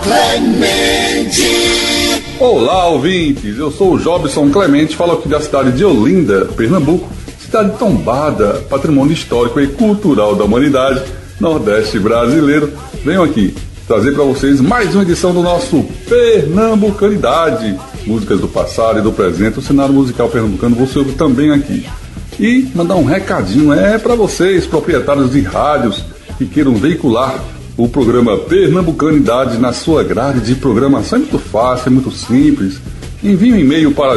Clemente. Olá, ouvintes, eu sou o Jobson Clemente, falo aqui da cidade de Olinda, Pernambuco, cidade tombada, patrimônio histórico e cultural da humanidade, nordeste brasileiro. Venho aqui trazer para vocês mais uma edição do nosso Pernambucanidade, músicas do passado e do presente, o cenário musical pernambucano você ouve também aqui. E mandar um recadinho para vocês, proprietários de rádios que queiram veicular o programa Pernambucanidade na sua grade de programação. É muito fácil, é muito simples. Envie um e-mail para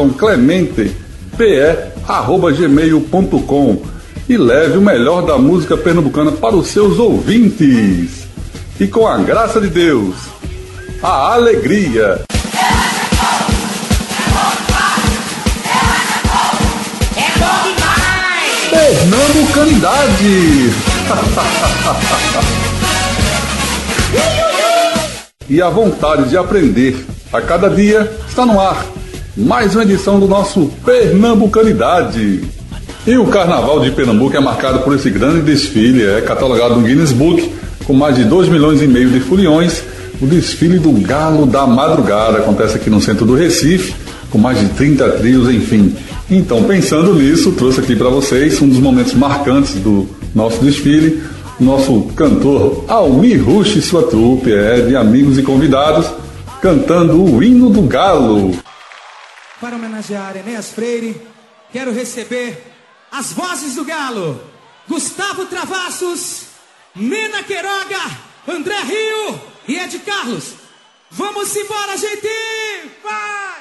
jobsonclemente@gmail.com e leve o melhor da música pernambucana para os seus ouvintes. E com a graça de Deus, a alegria. Pernambucanidade. E a vontade de aprender a cada dia está no ar. Mais uma edição do nosso Pernambucanidade. E o Carnaval de Pernambuco é marcado por esse grande desfile, é catalogado no Guinness Book com mais de 2,5 milhões de foliões. O desfile do Galo da Madrugada acontece aqui no centro do Recife, com mais de 30 trios, enfim. Então, pensando nisso, trouxe aqui para vocês um dos momentos marcantes do nosso desfile. O nosso cantor Almir Rush e sua trupe, de amigos e convidados, cantando o hino do Galo. Para homenagear Enéas Freire, quero receber as vozes do Galo: Gustavo Travassos, Nena Queiroga, André Rio e Ed Carlos. Vamos embora, gente! Vai!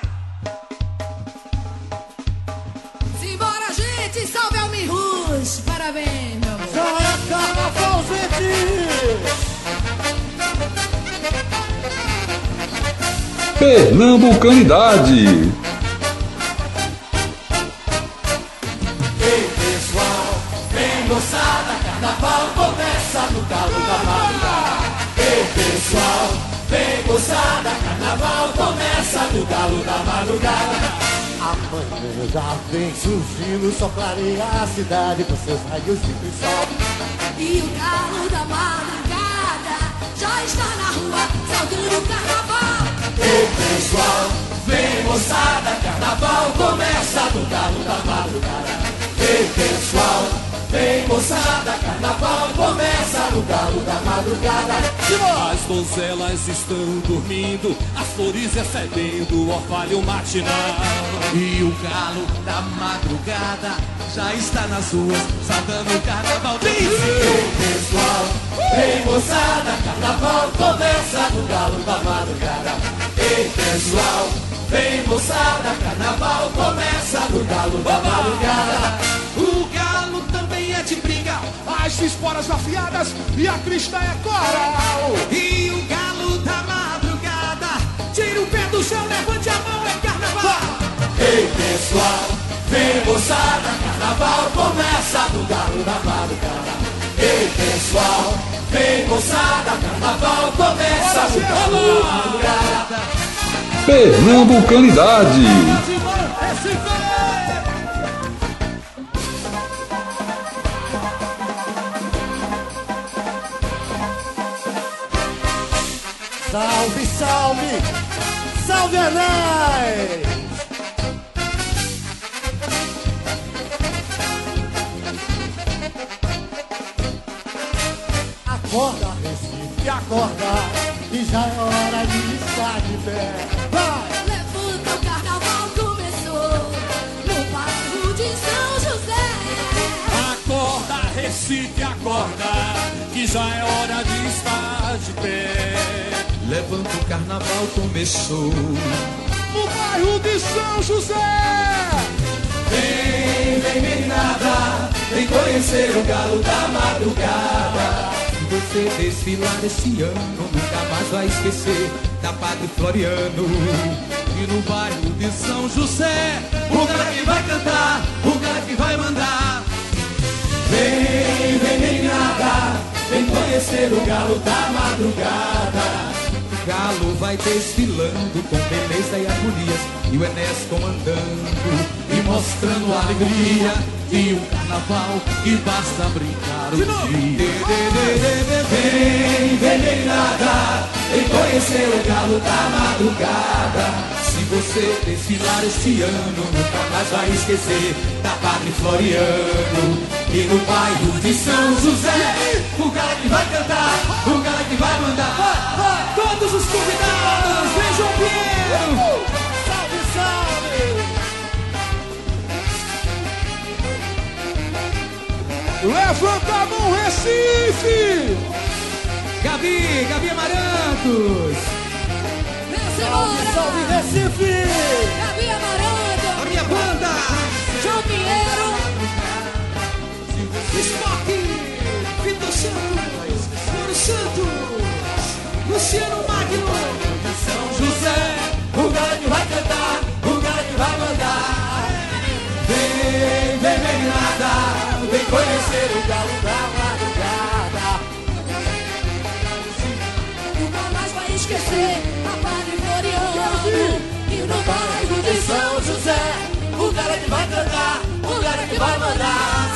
Simbora, gente! Salve Almir Rush! Parabéns, meu amor! Já é carnaval, gente! Pernambucanidade. Ei, pessoal, vem moçada, carnaval começa no Galo da Madrugada. Ei, pessoal, vem moçada, carnaval começa no Galo da Madrugada. Amanhã já vem surgindo, só clareia a cidade com seus raios de cristal. E o Galo da Madrugada já está na rua, saudando o carnaval. Ei, pessoal, vem moçada, carnaval começa no Galo da Madrugada. Ei, pessoal, vem moçada, carnaval começa no Galo da Madrugada. As donzelas estão dormindo, as flores recebendo o orvalho matinal. E o Galo da Madrugada já está nas ruas, saudando o carnaval. Ei, pessoal, vem moçada, carnaval começa no Galo da Madrugada. Ei, pessoal, vem moçada, carnaval começa no Galo da Madrugada. O Galo também é de briga, as esporas afiadas e a crista é coral. E o Galo da Madrugada, tira o pé do chão, levante a mão, é carnaval. Ei, pessoal, vem moçada, carnaval começa no Galo da Madrugada. Ei, pessoal, vem moçada, carnaval começa no Galo da Madrugada. Pernambucanidade. Salve, salve, salve Anais! Acorda, Recife, acorda, que já é hora de estar de pé. Vai! Levanta, o carnaval começou no bairro de São José. Acorda, Recife, acorda, que já é hora de estar de pé. Levanta, o carnaval começou no bairro de São José. Vem, vem meninada, vem conhecer o Galo da Madrugada. Se você desfilar esse ano, nunca mais vai esquecer da Padre Floriano. E no bairro de São José, o cara que vai cantar, o cara que vai mandar. Vem, vem meninada, vem conhecer o Galo da Madrugada. galo vai desfilando com beleza e harmonias, e o Enéas comandando e mostrando a alegria de um carnaval que basta brincar um dia. Vem negrada, vem conhecer o galo da madrugada. Se você desfilar este ano, nunca mais vai esquecer da Padre Floriano. E no bairro de São José, o cara que vai cantar, o cara que vai mandar. Todos os convidados, vem João Pinheiro. Salve, salve! Levanta a mão, Recife! Gabi Amarantos. Vencedora! Salve, Recife! Gabi Amaranto! A minha banda. João Pinheiro! Spock. Vitor Santos. Moro Santos. Luciano Magno. São José, o cara que vai cantar, o cara que vai mandar. Vem negrada, vem conhecer o galo da madrugada. Nunca mais vai esquecer a Padre Floriano. E no bairro de São José, O cara que vai cantar, o cara que vai mandar.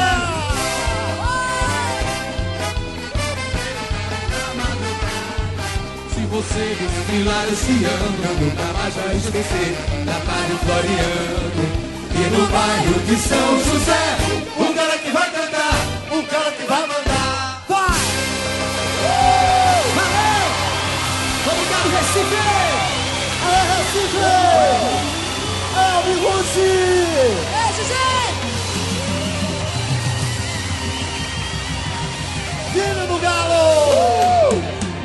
Se você desfilar esse ano, nunca mais vai esquecer da Padre Floriano. E no bairro de São José, o cara que vai cantar, o cara que vai mandar. Vai! Valeu! Obrigado, Recife! Recife! Amigo Beijo, gente! Filho do Galo!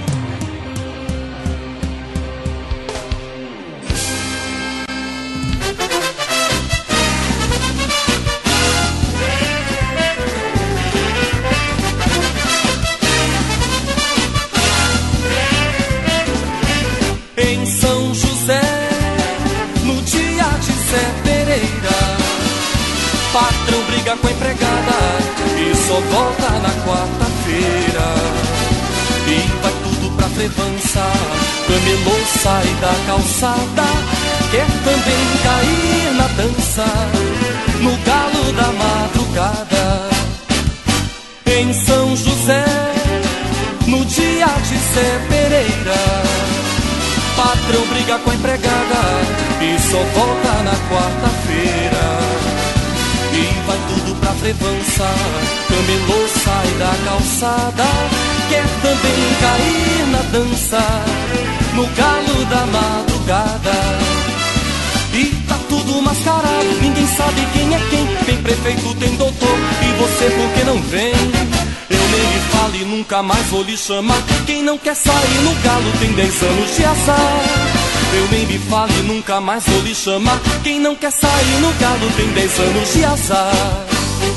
Em São José, no dia de Zé Pereira, patrão briga com a empregada e só volta na quarta-feira. E vai tudo pra Frevança, camelô sai da calçada, quer também cair na dança, no galo da madrugada. Em São José, no dia de Zé Pereira, patrão briga com a empregada e só volta na quarta-feira. E vai tudo pra Frevança, camelô sai da calçada, quer também cair na dança, no galo da madrugada. E tá tudo mascarado, ninguém sabe quem é quem. Tem prefeito, tem doutor, e você por que não vem? Eu nem lhe falo e nunca mais vou lhe chamar. Quem não quer sair no galo tem 10 anos de azar. Eu nem lhe falo e nunca mais vou lhe chamar. Quem não quer sair no galo tem 10 anos de azar.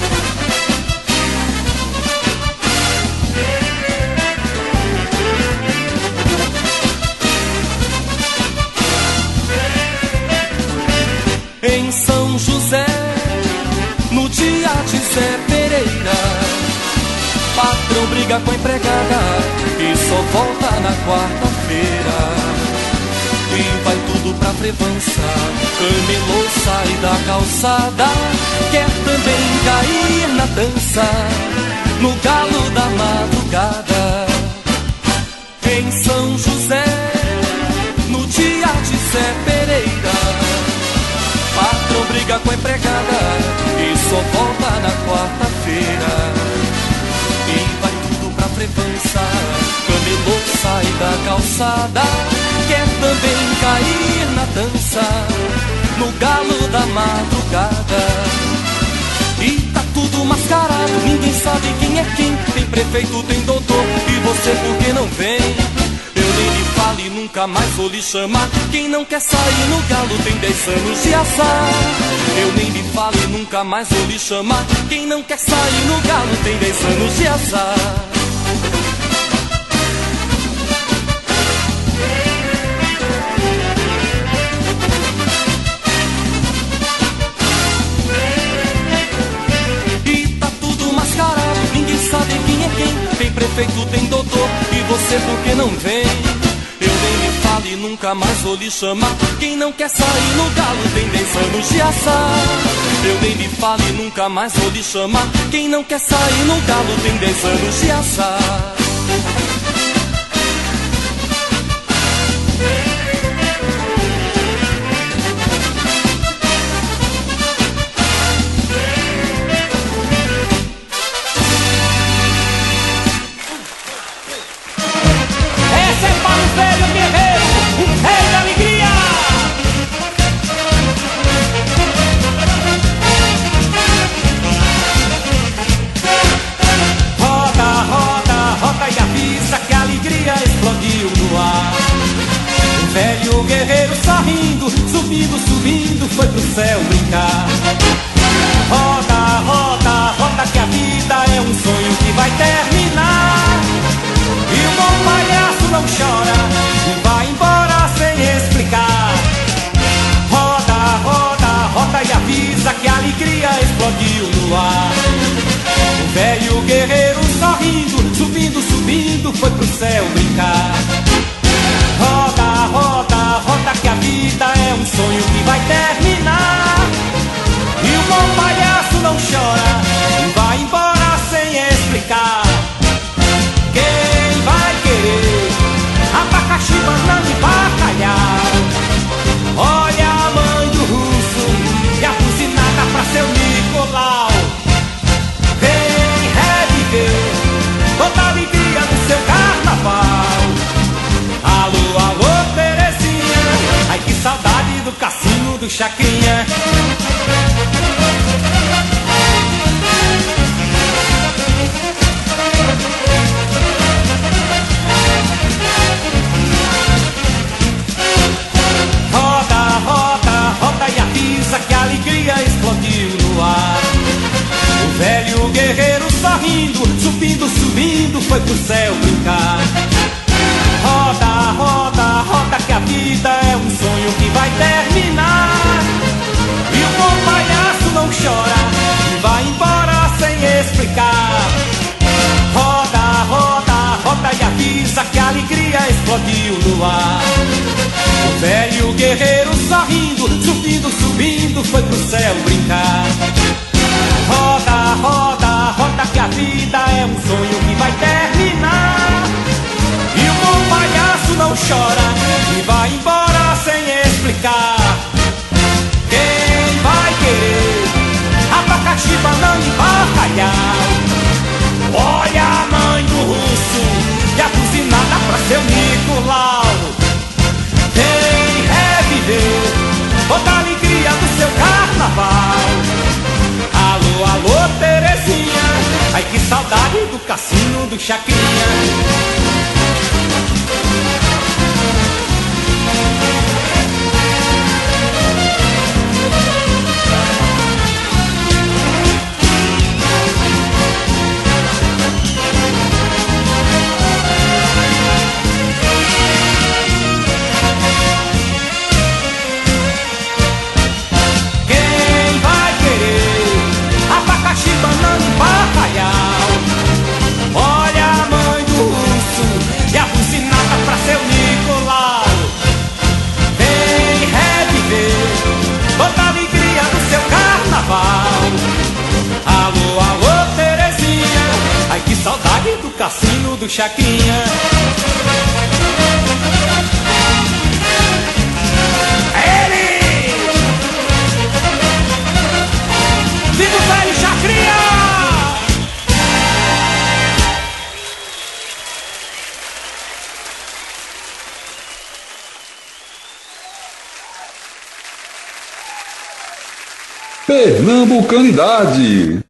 Em São José, no dia de Zé Pereira, patrão briga com a empregada e só volta na quarta-feira. E vai tudo pra Frevança, camelô sai da calçada, quer também cair na dança, no galo da madrugada. Em São José, no dia de Zé Pereira, patrão briga com a empregada e só volta na quarta-feira. E vai tudo pra Frevança, camelô sai da calçada, quer também cair na dança, no galo da madrugada. E tá tudo mascarado, ninguém sabe quem é quem. Tem prefeito, tem doutor, e você por que não vem? Eu nem lhe falo e nunca mais vou lhe chamar. Quem não quer sair no galo tem 10 anos de azar. Eu nem lhe falo e nunca mais vou lhe chamar. Quem não quer sair no galo tem 10 anos de azar. E tá tudo mascarado, ninguém sabe quem é quem. Tem prefeito, tem doutor, e você por que não vem? Eu nem nunca mais vou lhe chamar. Quem não quer sair no galo tem 10 anos de assar. Eu nem me fale, nunca mais vou lhe chamar. Quem não quer sair no galo tem 10 anos de assar. Velho guerreiro sorrindo, subindo, subindo, foi pro céu brincar. Roda, roda, roda que a vida é um sonho que vai terminar. E o bom palhaço não chora e vai embora sem explicar. Roda, roda, roda e avisa que a alegria explodiu no ar. O velho guerreiro sorrindo, subindo, subindo, foi pro céu brincar. Roda, roda, roda que a vida é um sonho que vai terminar. E o bom palhaço não chora e vai embora sem explicar. Quem vai querer abacaxi, banana e bacalhau? Olha a mãe do russo e a buzinada pra seu Nicolau. Vem reviver toda a alegria do seu carnaval. Alô, alô, Terezinha, ai que saudade do cassino do Chacrinha. Roda, roda, roda e avisa que a alegria explodiu no ar. O velho guerreiro sorrindo, subindo, subindo, foi pro céu brincar. Roda, roda, roda que a vida é um sonho que vai terminar. E o bom palhaço não chora e vai embora sem explicar. Roda, roda, roda e avisa que a alegria explodiu no ar. O velho guerreiro sorrindo, subindo, subindo, foi pro céu brincar. Roda, roda, roda que a vida é um sonho que vai terminar. E o bom palhaço não chora e vai embora sem explicar. Quem vai querer abacaxi, banana e bacalhau? Olha a mãe do russo e a buzinada pra seu Nicolau. Vem reviver toda a alegria do seu carnaval. Alô, alô, Terezinha, ai que saudade do cassino do Chacrinha. Quem vai querer abacaxi, banana e bacalhau? Olha a mãe do urso e a buzinada pra seu Nicolau. Vem reviver toda a alegria do seu carnaval. Alô, alô, Terezinha, ai que saudade do cassino do Chacrinha. Ele! Viva o velho Chacrinha! Pernambucanidade.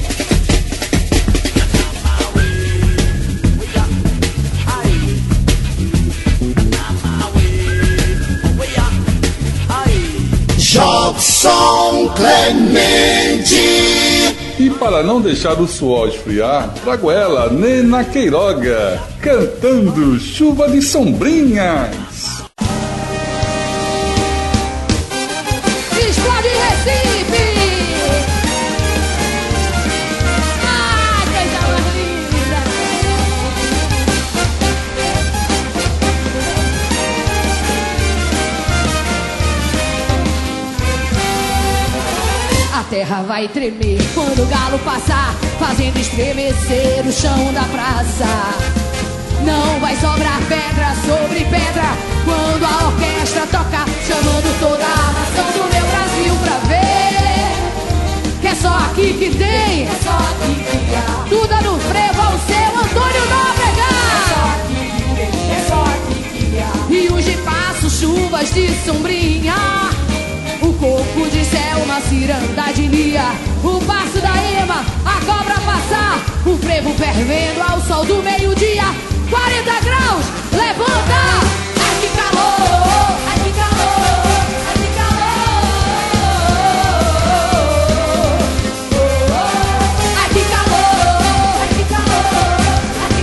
Jobson Clemente. E para não deixar o suor esfriar, trago ela, Nena Queiroga, cantando Chuva de Sombrinhas. Explode Recife! Ah, coisa mais linda! terra vai tremer quando o galo passar, fazendo estremecer o chão da praça. Não vai sobrar pedra sobre pedra quando a orquestra toca, chamando toda a nação do meu Brasil pra ver que é só aqui que tem, é só aqui que há. Tudo no frevo ao seu Antônio Nóbrega. É só aqui que tem, é só aqui que há. Rios de passo, chuvas de sombrinha, o coco de céu, uma ciranda de lia, o passo da ema, a cobra passar, o frevo fervendo ao sol do meio-dia. 40 graus, levanta! Ai que calor, ai que calor, ai que calor. Ai que calor, ai que calor, ai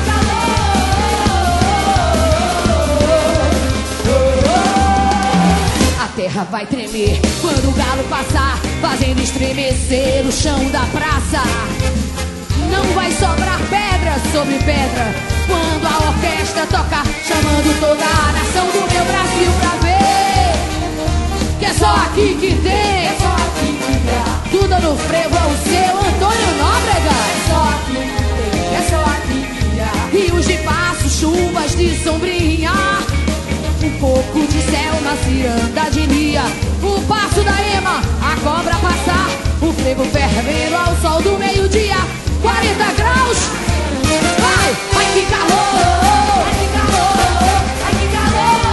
que calor. A terra vai tremer quando o galo passar, fazendo estremecer o chão da praça. Não vai sobrar pedra sobre pedra quando a orquestra toca, chamando toda a nação do meu Brasil pra ver que é só aqui que tem, é só aqui que há. Tudo no frevo é o seu Antônio Nóbrega. É só aqui que tem, é só aqui que há. Rios de passo, chuvas de sombrinha, um pouco de céu na ciranda de lia, o passo da ema, a cobra passar, o frevo fervendo ao sol do meio-dia. 40 graus, vai, ai que calor, ai que calor, ai que calor,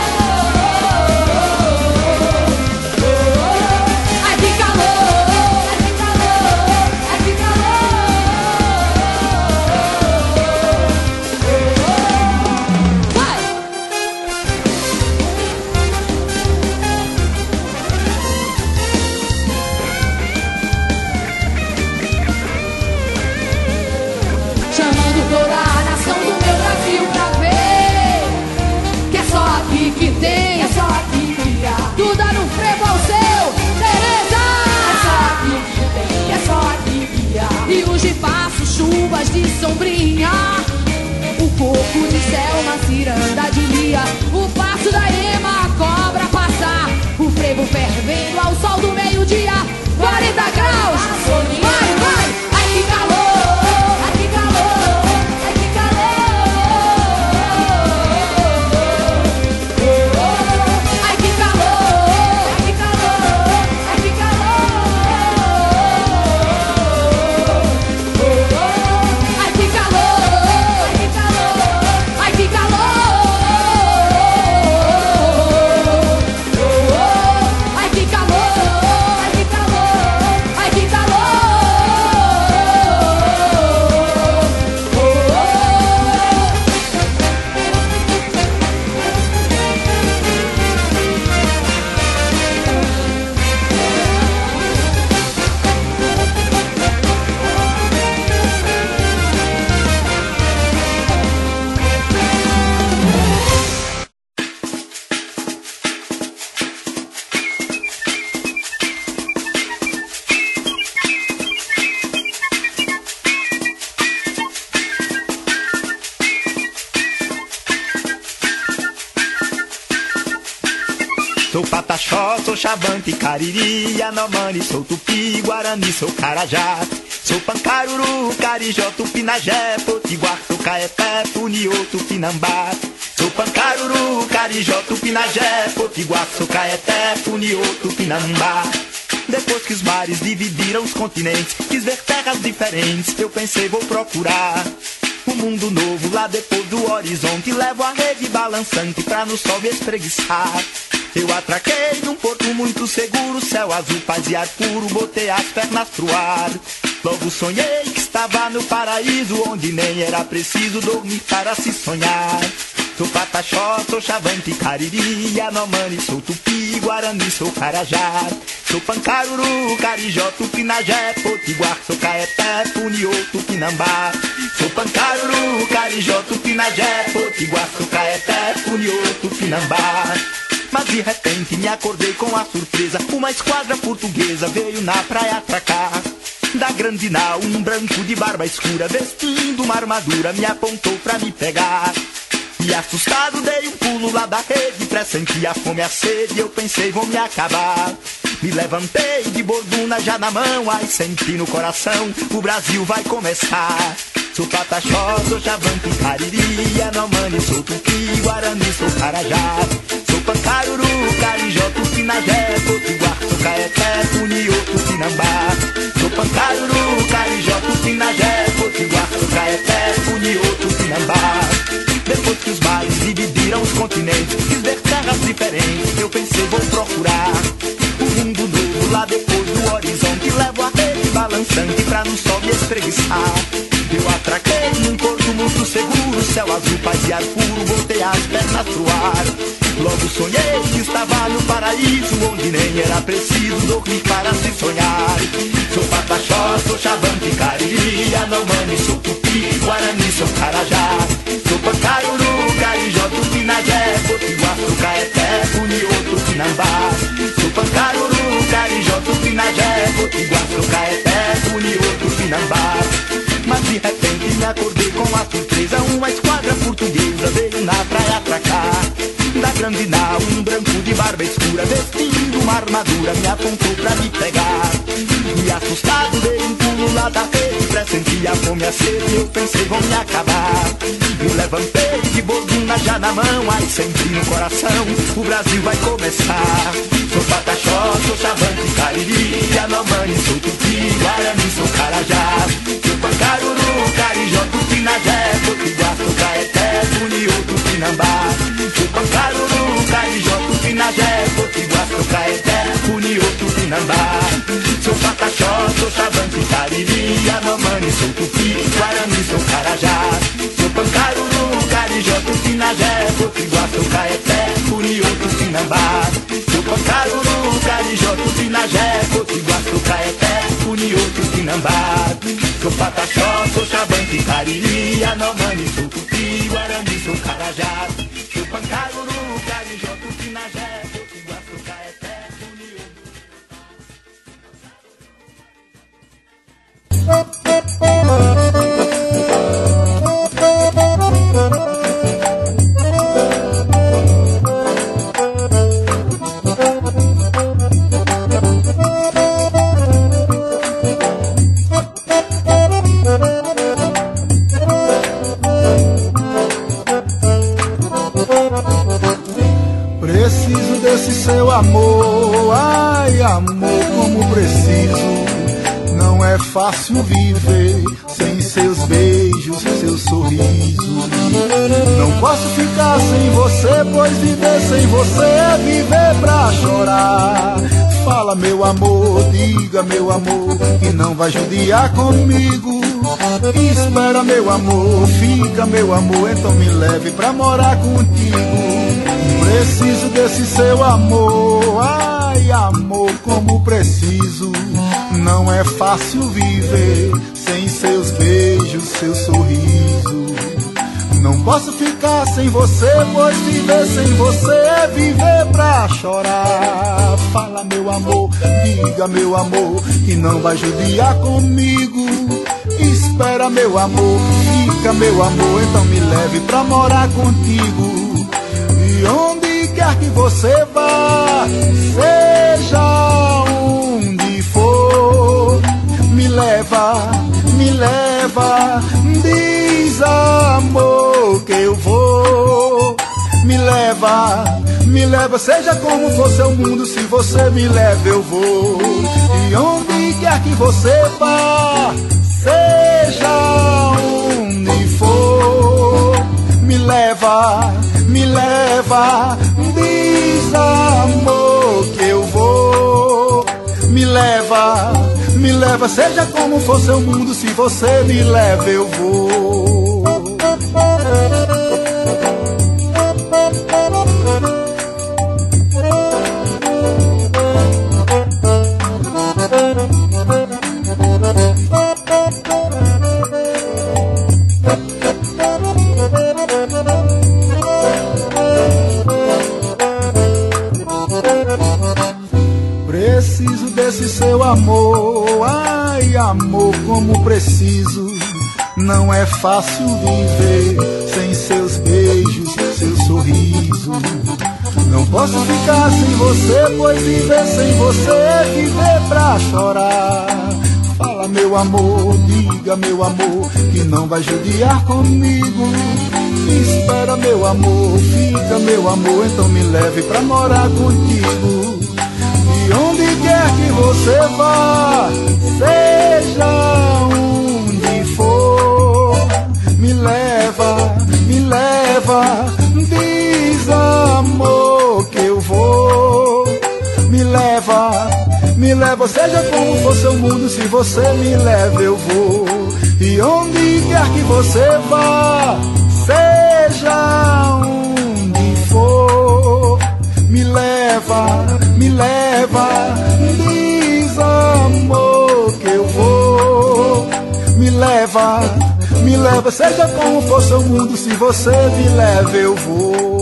ai que calor, ai que calor, ai que calor, vai. Chamando toda a nação do meu Brasil pra ver que é só aqui que tem, é só aqui que há. Tudo no frevo ao seu, Tereza. É só aqui que tem, é só aqui que há. Rios de passo, chuvas de sombrinha, o coco de céu, uma ciranda de lia, o passo da ema, a cobra passar, o frevo fervendo ao sol do meio-dia. 40 graus, vai, vai, ai que calor, ai que calor, ai que calor, ai que calor, ai que calor, ai que calor, ai que calor, ai que calor, ai que calor, ai que calor, ai que calor, ai que calor. Sou Pataxó, sou Xavante, Cariri, Yanomami, sou Tupi, Guarani, sou Carajá. Sou Pancaruru, Carijó, Tupinagé, Potiguar, sou Caeté, Puniô, Tupinambá. Sou Pancaruru, Carijó, Tupinagé, Potiguar, sou Caeté, Puniô, Tupinambá. Depois que os mares dividiram os continentes, quis ver terras diferentes, eu pensei vou procurar um mundo novo lá depois do horizonte. Levo a rede balançante pra no sol me espreguiçar. Eu atraquei num porto muito seguro, céu azul, paz e ar puro, botei as pernas pro ar. Logo sonhei que estava no paraíso, onde nem era preciso dormir para se sonhar. Sou Pataxó, sou Xavante, Cariri, Yanomami, sou Tupi, Guarani, sou Carajá. Sou Pancaruru, Carijó, Tupinagé, Potiguar, sou Caeté, Puniô, Tupinambá. Sou Pancaruru, Carijó, Tupinagé, Potiguar, sou Caeté, Puniô, Tupinambá. Mas de repente me acordei com a surpresa, uma esquadra portuguesa veio na praia atracar. Da grande nau, um branco de barba escura, vestindo uma armadura, me apontou pra me pegar. E assustado dei um pulo lá da rede, pressenti a fome e a sede, eu pensei vou me acabar. Me levantei de borduna já na mão, ai senti no coração, o Brasil vai começar. Sou Pataxó, sou Xavanque, Cariri, Yanomami, sou Tupi, Guarani, sou Carajá. Sou Pancaruru, Carijó, Tupinagé, Potiguar, sou Caeté, Puniô, Tupinambá. Sou Pancaruru, Carijó, Tupinagé, Potiguar, sou Caeté, Puniô, Tupinambá. Depois que os mares dividiram os continentes, quis ver terras diferentes, eu pensei vou procurar um mundo novo lá depois do horizonte. Levo a rede balançante pra no sol me espreguiçar. Eu atraquei num porto muito seguro, céu azul, paz e ar puro, botei as pernas pro ar. Logo sonhei que estava no paraíso, onde nem era preciso dormir para se sonhar. Sou Pataxó, sou Xavanque, Cariri, Yanomami, sou Tupi, Guarani, sou Carajá. Sou Pancaruru, Carijó, Tupinagé, Potiguar, sou Caeté, Puniô, Tupinambá. Sou Pancaruru, Carijó, Tupinagé, Potiguar, sou Caeté, Puniô, Tupinambá. Mas de repente me acordei com a surpresa, uma esquadra portuguesa veio na praia atracar. Da grande nau, um branco de barba escura, vestindo uma armadura, me apontou pra me pegar. E assustado dei um pulo lá da rede, pressenti a fome e a sede, eu pensei vão me acabar. Me levantei de borduna já na mão, ai sempre no coração, o Brasil vai começar. Sou Pataxó, sou Xavanque, Cariri, Yanomami, sou Tupi, Guarani, sou Carajá. Sou Pancaruru, Carijó, Tupinagé, Potiguar, sou Caeté, Puniô, Tupinambá. Sou Pancaruru, Carijó, Tupinagé, Potiguar, sou Caeté, Puniô, Tupinambá. Sou Pataxó, sou Xavanque, Cariri, Yanomami, sou Tupi, Guarani, sou Carajá. Sou Pancaruru, Carijó, Tupinagé, Potiguar, sou Caeté, Puniô, Tupinambá. Sou Pancaruru, Carijó, Tupinagé, Potiguar, sou Caeté, Puniô, Tupinambá. Sou Pataxó, sou Xavanque, Cariri, Yanomami, sou Tupi, Guarani, sou Carajá. Sou Pancaruru, Carijó, Tupinagé, Potiguar, sou Caeté, Puniô. Preciso desse seu amor, ai amor, como preciso. Não é fácil viver sem seus beijos, seu sorriso. Não posso ficar sem você, pois viver sem você é viver pra chorar. Fala meu amor, diga meu amor, que não vai judiar comigo. Espera meu amor, fica meu amor, então me leve pra morar contigo. Preciso desse seu amor, ai amor, como preciso. Não é fácil viver sem seus beijos, seu sorriso. Não posso ficar sem você, pois viver sem você é viver pra chorar. Fala meu amor, diga meu amor, que não vai judiar comigo. Espera meu amor, fica meu amor, então me leve pra morar contigo. E onde quer que você vá, seja onde for, me leva, diz amor que eu vou. Me leva, seja como for seu mundo, se você me leva eu vou. E onde quer que você vá, seja onde for, me leva, diz amor que eu vou. Me leva, seja como for seu mundo, se você me leva eu vou. Preciso desse seu amor, ai amor, como preciso. Não é fácil viver sem seus beijos, seu sorriso. Não posso ficar sem você, pois viver sem você é viver pra chorar. Fala meu amor, diga meu amor, que não vai judiar comigo. Espera meu amor, fica meu amor, então me leve pra morar contigo. E onde quer que você vá, seja onde for, me leva, diz amor que eu vou. Me leva, seja como for seu mundo, se você me leva eu vou. E onde quer que você vá, seja onde for, me leva, diz amor que eu vou. Me leva, seja como for seu mundo, se você me leva eu vou.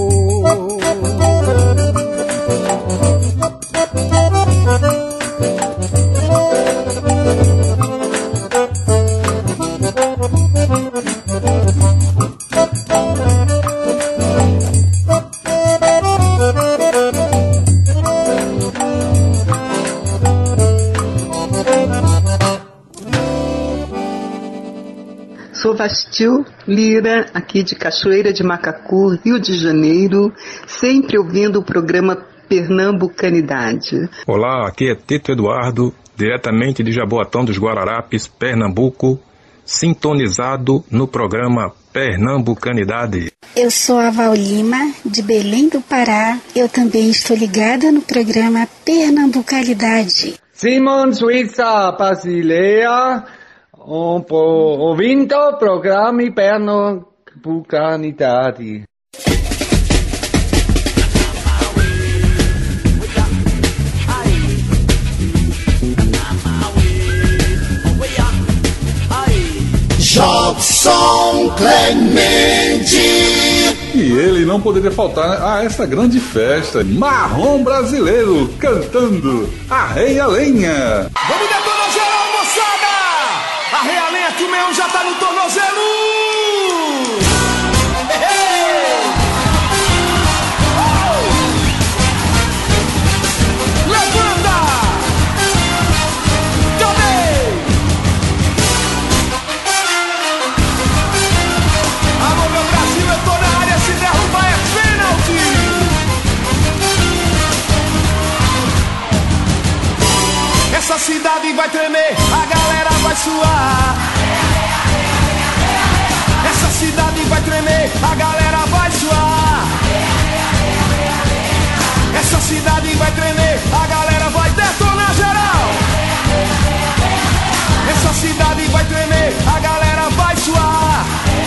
Sou Vastil Lira, aqui de Cachoeira de Macacu, Rio de Janeiro, sempre ouvindo o programa Pernambucanidade. Olá, aqui é Tito Eduardo, diretamente de Jaboatão dos Guararapes, Pernambuco, sintonizado no programa Pernambucanidade. Eu sou a Val Lima, de Belém do Pará, eu também estou ligada no programa Pernambucanidade. Simon Suíça Basileia, ouvindo o programa Pernambucanidade. Jobson Clemente. E ele não poderia faltar a essa grande festa. Marrom Brasileiro cantando Arreia Lenha. Vamos detonar geral, moçada! Arreia a lenha que o meão já tá no tornozelo! Levanta! Também! Alô, meu Brasil, eu tô na área, se derrubar é pênalti! Essa cidade vai tremer, a galera vai suar. Essa cidade vai tremer, a galera vai suar. Essa cidade vai tremer, a galera vai detonar geral. Essa cidade vai tremer, a galera vai suar.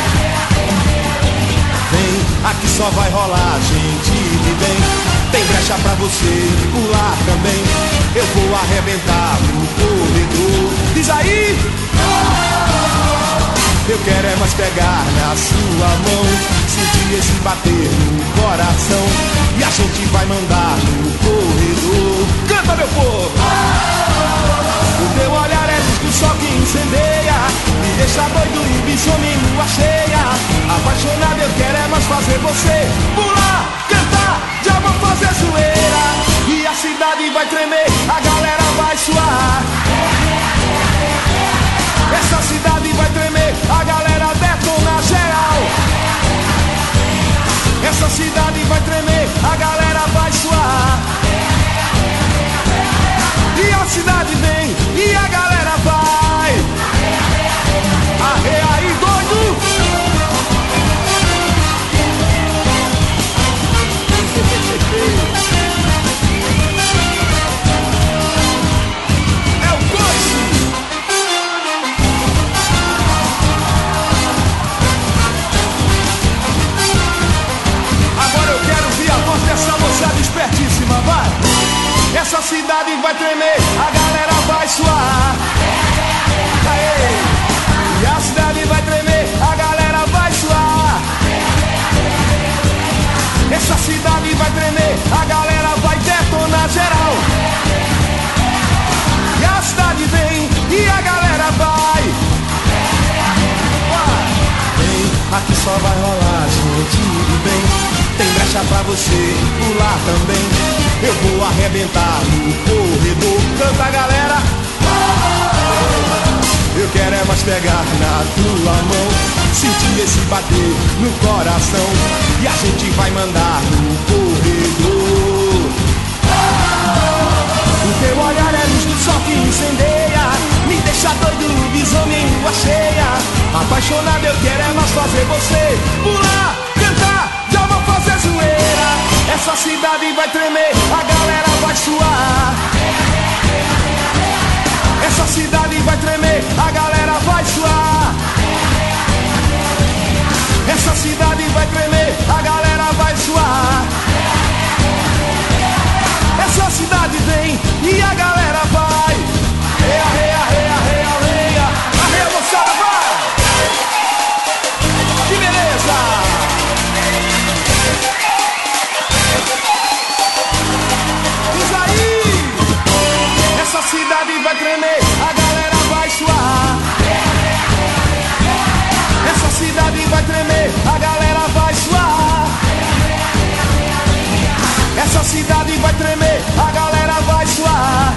Vem, aqui só vai rolar gente de bem. Tem brecha pra você pular também. Eu vou arrebentar no corredor. Diz aí! Eu quero é mais pegar na sua mão, sentir esse bater no coração. E a gente vai mandar no corredor. Canta, meu povo! O teu olhar é luz do sol que incendeia, me deixa doido e bichome em lua cheia. Apaixonado eu quero é mais fazer você pular, cantar, já vou fazer zoeira. E a cidade vai tremer, a galera vai suar. Essa cidade vai tremer, a galera detona geral. Essa cidade vai tremer, a galera vai suar. E a cidade vem, e a galera vai. Arreia aí, doido! É o coice! Agora eu quero ouvir a voz dessa moçada espertíssima, vai! Essa cidade vai tremer, a galera vai suar. Aê! E a cidade vai tremer, a galera vai suar. Essa cidade vai tremer, a galera vai detonar geral. E a cidade vem, e a galera vai. Vem, aqui só vai rolar gente de bem. Tem brecha deixa pra você pular também. Eu vou arrebentar no corredor. Canta, galera. Eu quero é mais pegar na tua mão, sentir esse bater no coração, e a gente vai mandar no corredor. O teu olhar é luz do sol que incendeia, me deixa doido, visão em lua cheia. Apaixonado eu quero é mais fazer você pular, cantar, já vou fazer zoeira. Essa cidade vai tremer, a galera vai suar. Essa cidade vai tremer, a galera vai suar. Essa cidade vai tremer, a galera vai suar. Essa cidade vem e a galera vai. Reia, reia, reia, reia, reia. Arreia, moçada, vai! Que beleza! Diz aí! Essa cidade vai tremer, a galera vai suar. Essa cidade vai tremer, a galera vai suar. Essa cidade vai tremer, a galera vai suar.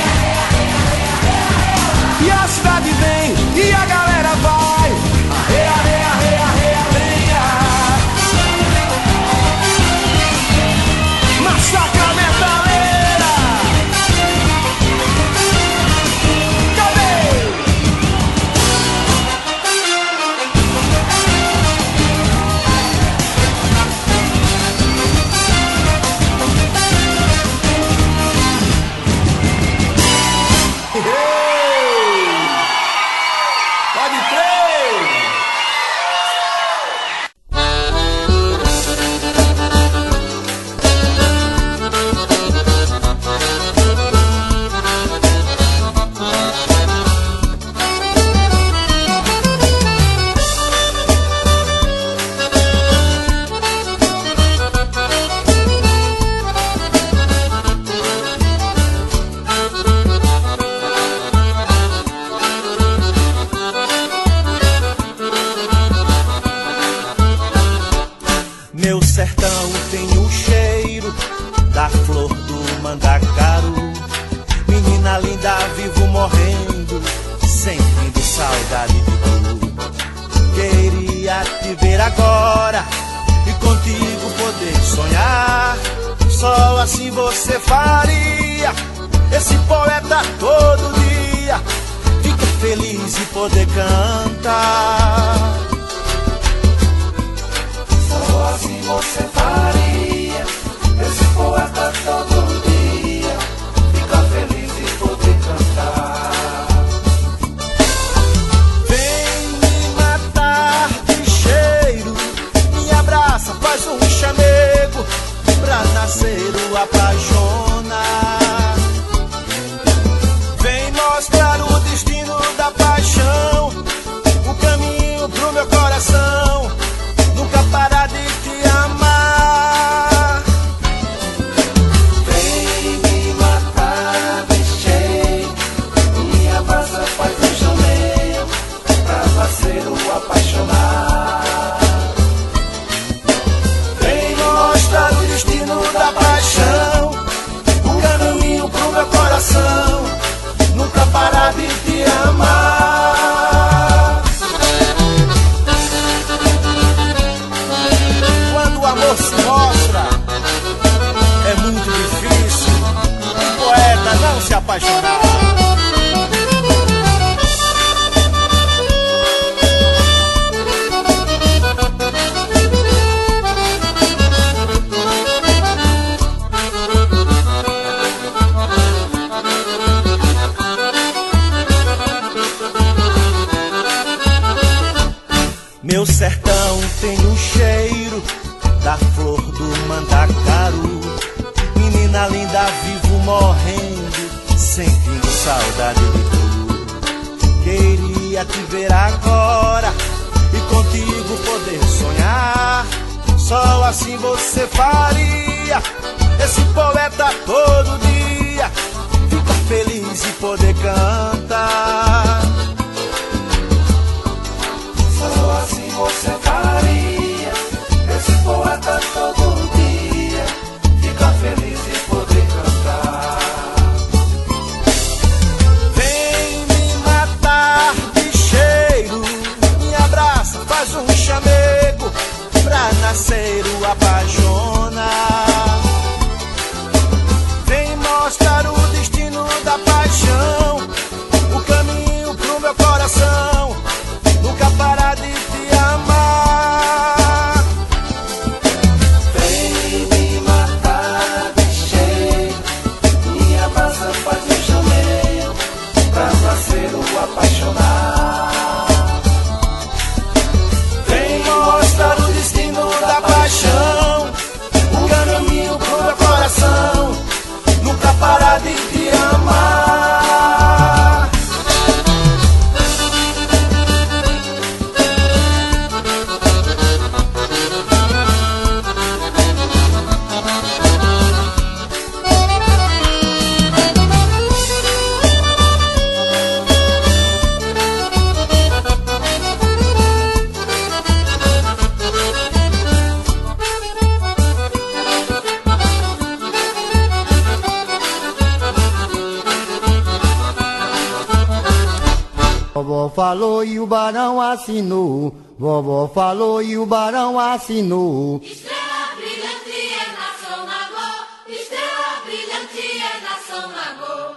E a cidade vem, e a galera vai. Arreia, arreia, arreia, arreia, arreia. Massacra metaleira. Cadê? Pode crer! Meu sertão tem o cheiro da flor do mandacaru. Menina linda, vivo morrendo, sentindo saudade de tu. Queria te ver agora e contigo poder sonhar. Só assim você faria esse poeta todo dia fica feliz e poder cantar. Só assim você faria esse poeta todo dia fica feliz e poder cantar. Vem me matar de cheiro, me abraça, faz um chamego pra nascer o apaixonar. Vem mostrar o destino da paixão, o caminho pro meu coração, nunca parar de te amar. Vem me matar de cheio, me abraça, faz um chamego pra nascer o apaixonar. Vem mostrar o destino da paixão, o caminho pro meu coração, nunca parar de te amar. Quando o amor se mostra, é muito difícil um poeta não se apaixonar. Meu sertão tem o cheiro da flor do mandacaru. Menina linda, vivo morrendo, sentindo saudade de tu. Queria te ver agora e contigo poder sonhar. Só assim você faria esse poeta todo dia fica feliz e poder cantar. Só assim você faria esse poeta todo dia Vovó falou e o barão assinou. Vovó falou e o barão assinou. Estrela brilhante é nação Nagô, estrela brilhante é nação Nagô.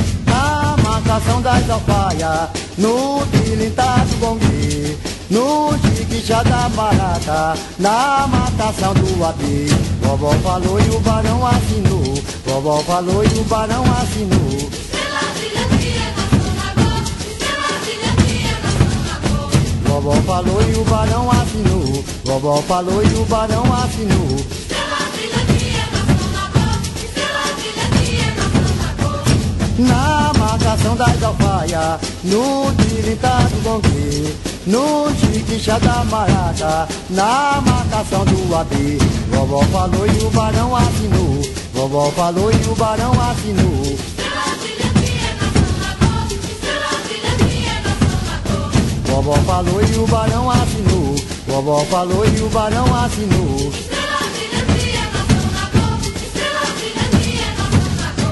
Na marcação das alfaias, no tilintar do gongue, no chiquixá da barata, na marcação do abi. Vovó falou e o barão assinou. Vovó falou e o barão assinou. Estrela brilhante é nação Nagô, estrela brilhante é nação Nagô. Vovó falou e o barão assinou. Vovó falou e o barão assinou. Estrela brilhante é nação Nagô, estrela brilhante é nação Nagô. Na marcação das alfaias, no tilintar do gongue, no chiquixá da marata, na marcação do abi. Vovó falou e o barão assinou. Vovó falou e o barão assinou. Estrela brilhante é nação Nagô, estrela brilhante é nação Nagô. Vovó falou e o barão assinou. Vovó falou e o barão assinou. Estrela brilhante é nação Nagô, estrela brilhante é nação Nagô.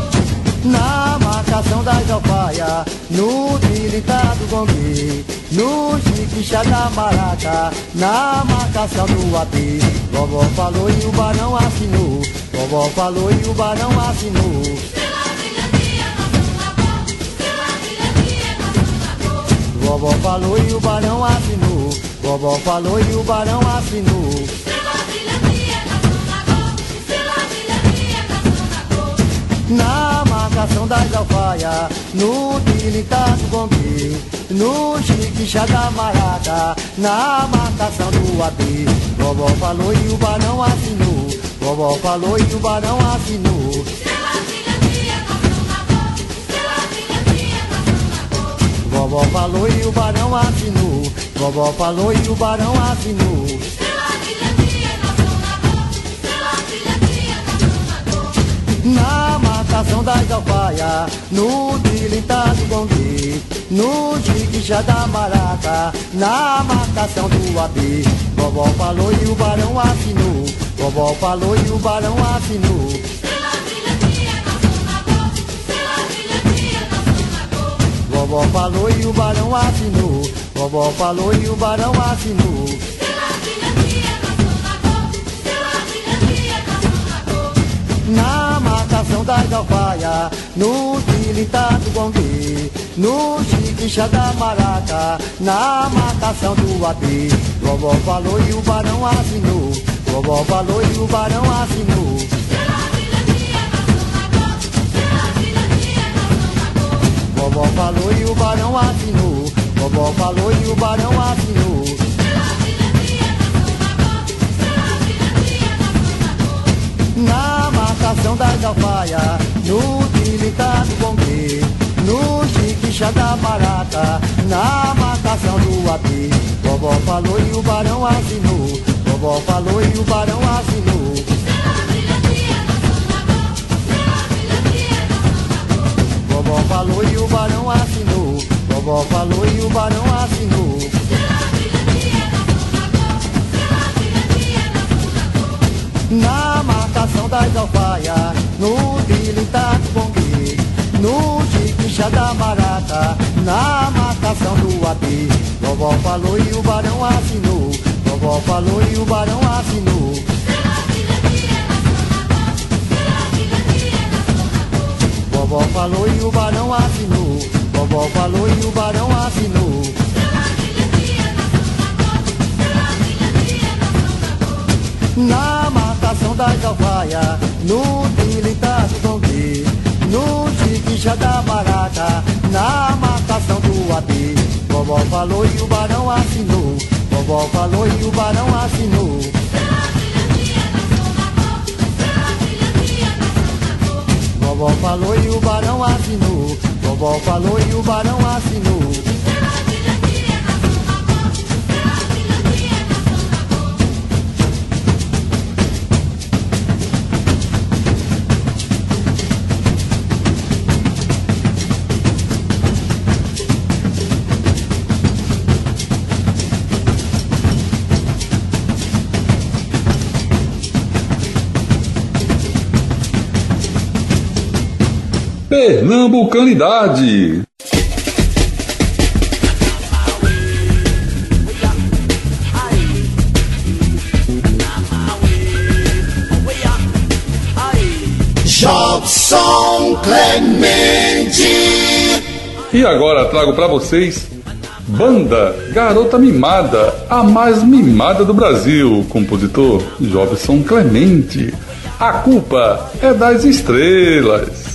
Na marcação das alfaias, no tilintar do gongue, no chiquixá da marata, na marcação do abi. Vovó falou e o barão assinou. Vovó falou e o barão assinou. Estrela brilhante é nação Nagô, estrela brilhante é nação Nagô. Vovó falou e o barão assinou. Vovó falou e o barão assinou. Estrela brilhante é nação Nagô, estrela brilhante é nação Nagô. Na marcação das alfaias, no tilintar do gongue, no chiquixá da marata, na marcação do abi. Vovó falou e o barão assinou. Vovó falou e o barão assinou. Estrela brilhante é nação Nagô, estrela brilhante é nação Nagô. Vovó falou e o barão assinou. Vovó falou e o barão assinou. Estrela brilhante é nação Nagô, estrela brilhante é nação Nagô. Na marcação das alfaias, no tilintar do gongue, no chiquixá da marata, na marcação do abi. Vovó falou e o barão assinou. Vovó falou e o barão assinou. Estrela brilhante é nação Nagô, estrela brilhante é nação Nagô. Vovó falou e o barão assinou. Vovó falou e o barão assinou. Estrela brilhante é nação Nagô, estrela brilhante é nação Nagô. Na marcação das alfaias, no tilintar do gongue, no chiquixá da marata, na marcação do abi. Vovó falou e o barão assinou. Vovó falou e o barão assinou. Estrela brilhante é nação Nagô, estrela brilhante é nação Nagô. Vovó falou e o barão assinou. Vovó falou e o barão assinou. Estrela brilhante é nação Nagô, estrela brilhante é nação Nagô. Na marcação das alfaias, no tilintar do gongue, no chiquixá da marata, na marcação do abi. Vovó falou e o barão assinou. Vovó falou e o barão assinou. Estrela brilhante é nação Nagô, estrela brilhante é nação Nagô. Vovó falou e o barão assinou. Vovó falou e o barão assinou. Estrela brilhante é nação Nagô, estrela brilhante é nação Nagô. Na marcação das alfaias, no tilintar do gongue, no chiquixá da marata, na marcação do abi. Vovó falou e o barão assinou. Vovó falou e o barão assinou. Estrela brilhante é nação Nagô, estrela brilhante é nação Nagô. Vovó falou e o barão assinou. Vovó falou e o barão assinou. Estrela brilhante é nação Nagô, estrela brilhante é nação Nagô. Na marcação das alfaias, no tilintar do gongue, no chiquixá da barata, na marcação do abi. Vovó falou e o barão assinou. Vovó falou e o barão assinou. Estrela brilhante é nação Nagô, estrela brilhante é nação Nagô. Vovó falou e o barão assinou. Vovó falou e o barão assinou. Estrela brilhante é nação Nagô, estrela brilhante é nação Nagô. Pernambucanidade. São Clemente. E agora trago para vocês Banda Garota Mimada, a mais mimada do Brasil, compositor Jobson Clemente. A culpa é das estrelas.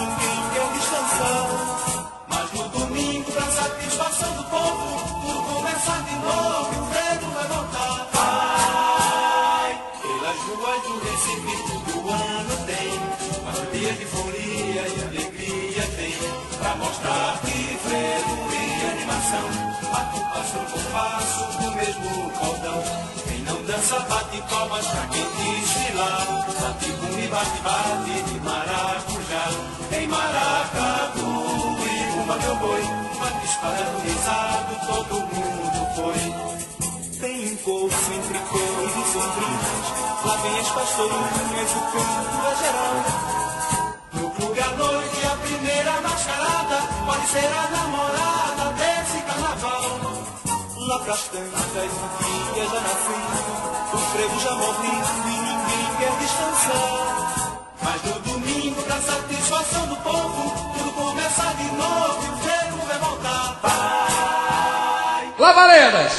Mas no domingo, pra satisfação do povo, tudo começa. começar de novo, o frevo vai voltar. Vai, pelas ruas do Recife todo ano tem, mas o dia de folia e alegria tem, pra mostrar que frevo e animação bate passo por passo no mesmo cordão. Quem não dança bate palmas pra quem desfilar, bate bum e bate de maracujá. Em maracatu e bumba meu boi, bate disparando risado, todo mundo foi. Tem um corpo entre cores e sombrinhas, lá vem as pastorinhas, o canto é geral. No clube à noite a primeira mascarada pode ser a namorada desse carnaval. Lá pras tantas o dia já nasceu, o frevo já morrendo e ninguém quer descansar. Mas no domingo, pra satisfação do povo, tudo começa de novo e o frevo vai voltar. Vai! Lavaredas!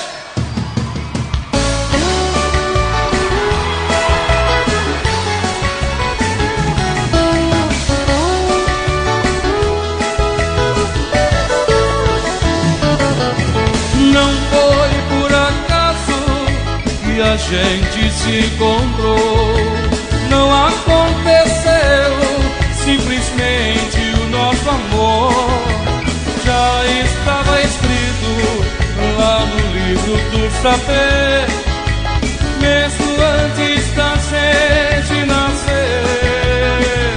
Não foi por acaso que a gente se encontrou. Não aconteceu simplesmente o nosso amor. Já estava escrito lá no livro do saber, mesmo antes da gente nascer.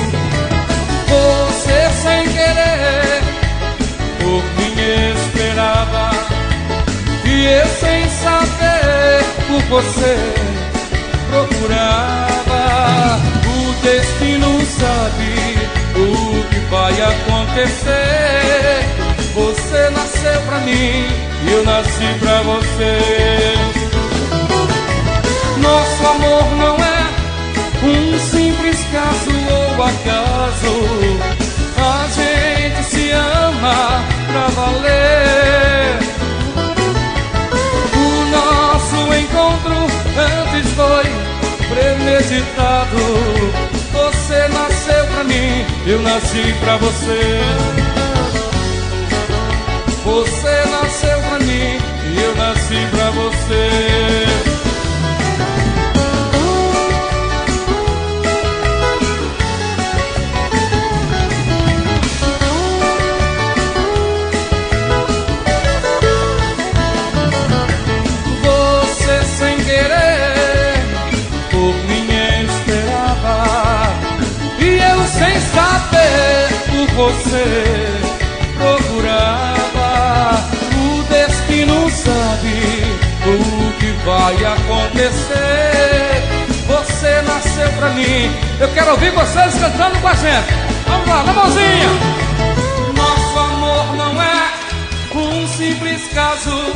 Você sem querer por mim esperava, e eu sem saber por você procurava. O destino sabe o que vai acontecer. Você nasceu pra mim e eu nasci pra você. Nosso amor não é um simples caso ou acaso. A gente se ama pra valer. O nosso encontro antes foi premeditado. Você nasceu pra mim, eu nasci pra você. Você nasceu pra mim e eu nasci pra você. Você procurava. O destino sabe o que vai acontecer. Você nasceu pra mim. Eu quero ouvir vocês cantando com a gente. Vamos lá, na mãozinha. Nosso amor não é um simples caso.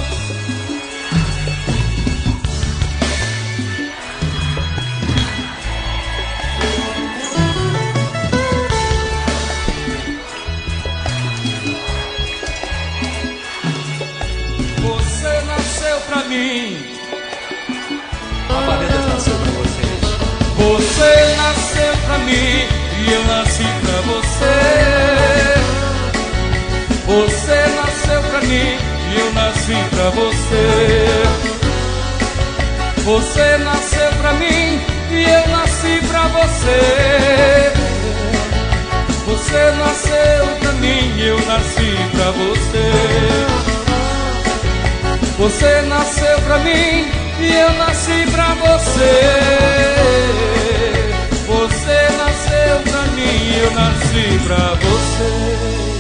Pra mim, Lavaredas nasceu pra vocês. Você nasceu pra mim e eu nasci pra você. Você nasceu pra mim e eu nasci pra você. Você nasceu pra mim e eu nasci pra você. Você nasceu pra mim e eu nasci pra você. Você nasceu pra mim e eu nasci pra você. Você nasceu pra mim e eu nasci pra você.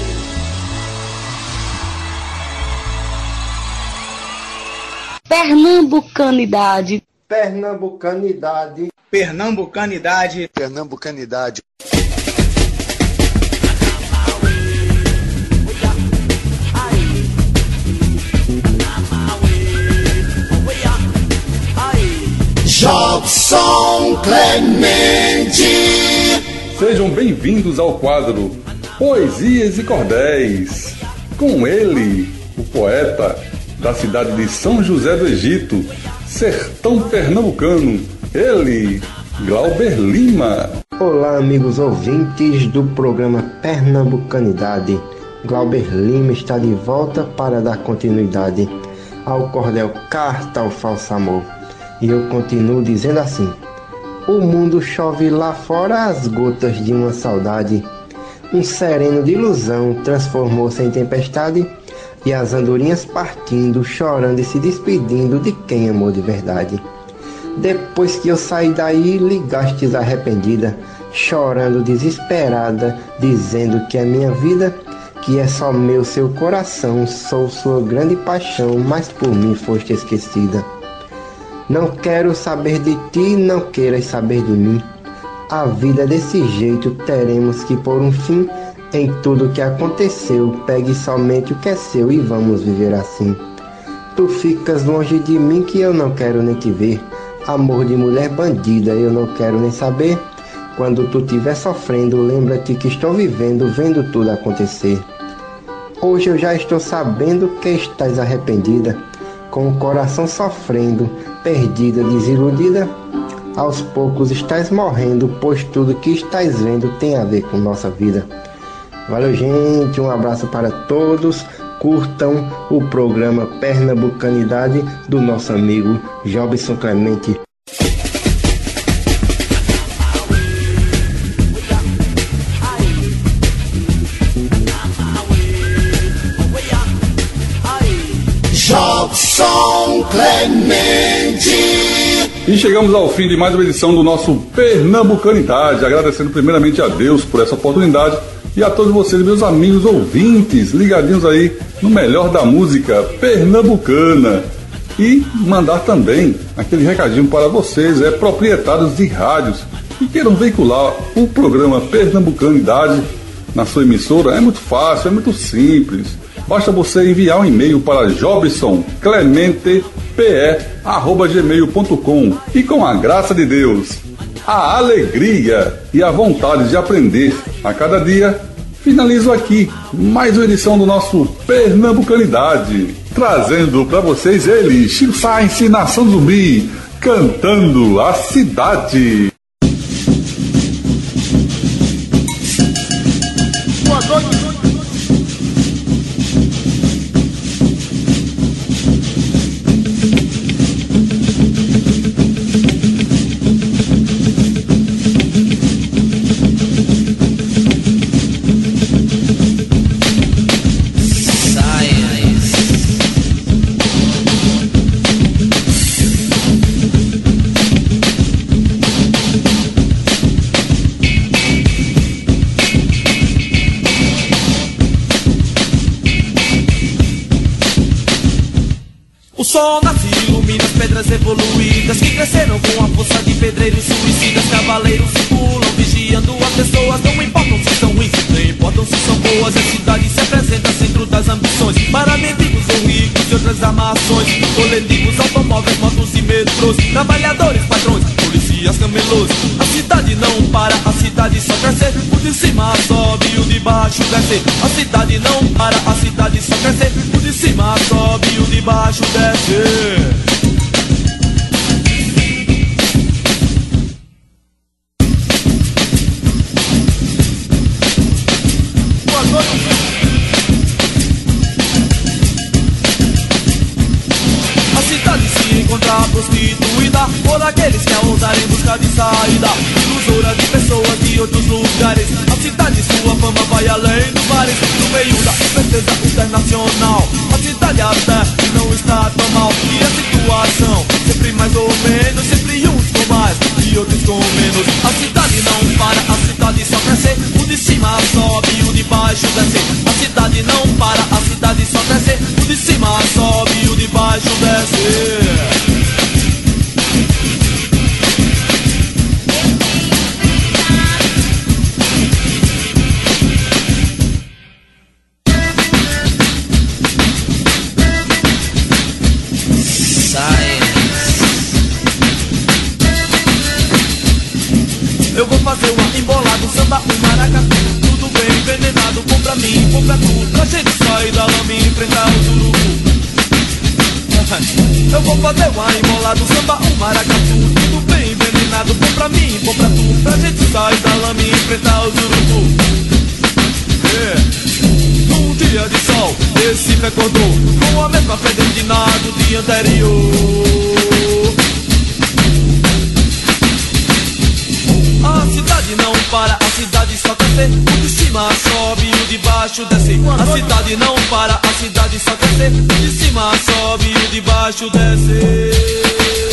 Pernambucanidade. Pernambucanidade. Pernambucanidade. Pernambucanidade. Jobson Clemente. Sejam bem-vindos ao quadro Poesias e Cordéis. Com ele, o poeta da cidade de São José do Egito, sertão pernambucano, ele, Glauber Lima. Olá, amigos ouvintes do programa Pernambucanidade. Glauber Lima está de volta para dar continuidade ao cordel carta ao falso amor. E eu continuo dizendo assim: o mundo chove lá fora as gotas de uma saudade. Um sereno de ilusão transformou-se em tempestade, e as andorinhas partindo, chorando e se despedindo de quem amou de verdade. Depois que eu saí daí, ligastes arrependida, chorando desesperada, dizendo que a minha vida, que é só meu seu coração, sou sua grande paixão, mas por mim foste esquecida. Não quero saber de ti, não queiras saber de mim. A vida desse jeito teremos que pôr um fim. Em tudo que aconteceu, pegue somente o que é seu e vamos viver assim. Tu ficas longe de mim que eu não quero nem te ver. Amor de mulher bandida, eu não quero nem saber. Quando tu estiver sofrendo, lembra-te que estou vivendo, vendo tudo acontecer. Hoje eu já estou sabendo que estás arrependida, com o coração sofrendo, perdida, desiludida. Aos poucos estás morrendo, pois tudo que estás vendo tem a ver com nossa vida. Valeu, gente, um abraço para todos. Curtam o programa Pernambucanidade do nosso amigo Jobson Clemente. Jobson Clemente. E chegamos ao fim de mais uma edição do nosso Pernambucanidade, agradecendo primeiramente a Deus por essa oportunidade e a todos vocês, meus amigos ouvintes, ligadinhos aí no melhor da música pernambucana. E mandar também aquele recadinho para vocês, proprietários de rádios que queiram veicular o programa Pernambucanidade na sua emissora. É muito fácil, é muito simples. Basta você enviar um e-mail para jobsonclementepe@gmail.com e com a graça de Deus, a alegria e a vontade de aprender a cada dia, finalizo aqui mais uma edição do nosso Pernambucanidade, trazendo para vocês ele, Chico Sainz, Nação Zumbi, cantando a cidade. Boa noite. O sol nasce e ilumina as pedras evoluídas que cresceram com a força de pedreiros suicidas. Cavaleiros circulam vigiando as pessoas. Não importam se são ruins, nem importam se são boas. A cidade se apresenta centro das ambições para mendigos ou ricos e outras armações. Coletivos, automóveis, motos e metrôs, trabalhadores, patrões, policias, camelôs. A cidade não para, a cidade só cresce. O de cima sobe e o de baixo desce. A cidade não para, a cidade só cresce. O de cima sobe e o de baixo desce. A cidade se encontra prostituída por aqueles que a ousarem buscar de saída, ilusora de pessoas de outros lugares. A cidade, sua fama vai além dos bares, no meio da certeza internacional. A cidade até não está tão mal, e a situação sempre mais ou menos, sempre uns com mais e outros com menos. A cidade não para, a cidade só cresce. O de cima sobe e o de baixo desce. A cidade não para, a cidade só cresce. O de cima sobe e o de baixo desce. Eu vou fazer uma embolada, um samba, um maracatu, tudo bem envenenado, compra mim, compra tu, pra gente sair da lama e enfrentar o urubu. Eu vou fazer uma embolada, um samba, um maracatu, tudo bem envenenado, compra mim, compra tu, pra gente sair da lama e enfrentar o urubu. Um dia de sol, Recife acordou com a mesma pedreira do dia anterior. A cidade não para, a cidade só cresce. O de cima sobe, o de baixo desce. A cidade não para, a cidade só cresce. O de cima sobe, o de baixo desce.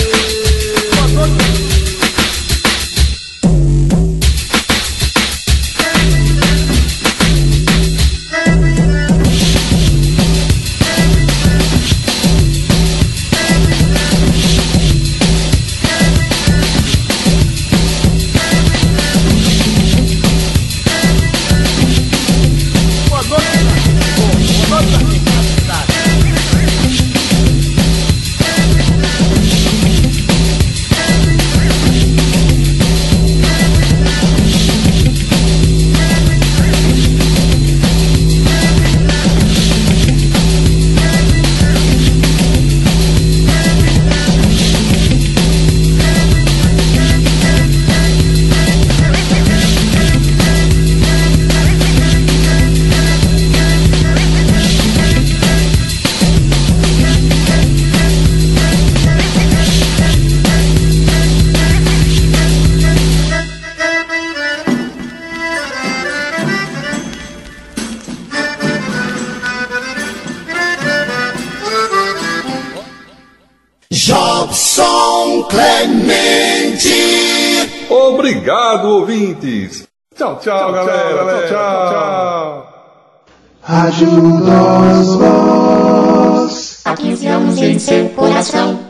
Jobson Clemente. Obrigado, ouvintes. Tchau, tchau, galera. Tchau. Rádio Nós Voz. Há 15 anos em seu coração.